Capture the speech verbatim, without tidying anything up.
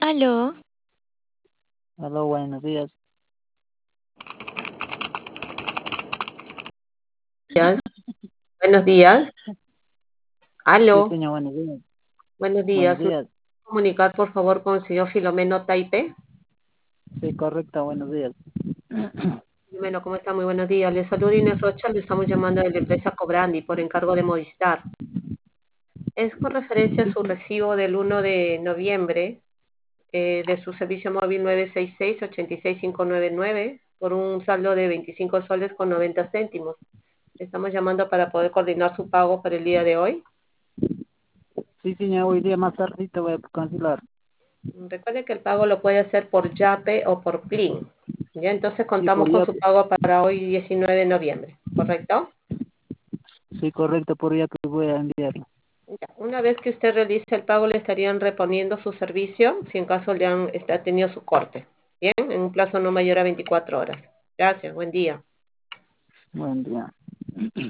Aló, Hola, buenos días. días. Buenos días. Sí, Aló, señor, buenos días. buenos Buenos días. ¿Me días. puede comunicar, por favor, con el señor Filomeno Taipe? Sí, correcto, buenos días. Filomeno, ¿cómo está? Muy buenos días. Le saludo Inés Rocha, le estamos llamando de la empresa Cobrandi por encargo de Movistar. Es con referencia a Sí, su sí. recibo del uno de noviembre eh, de su servicio móvil nueve seis seis, ocho seis cinco nueve nueve por un saldo de veinticinco soles con noventa céntimos. Le estamos llamando para poder coordinar su pago para el día de hoy. Sí, señor, hoy día más tarde te voy a cancelar. Recuerde que el pago lo puede hacer por Yape o por Plin. Ya, entonces Sí, contamos por con ya. su pago para hoy diecinueve de noviembre, ¿correcto? Sí, correcto, por ya te voy a enviarlo. Ya, una vez que usted realice el pago, le estarían reponiendo su servicio, si en caso le han está, tenido su corte. Bien, en un plazo no mayor a veinticuatro horas. Gracias, buen día. Buen día.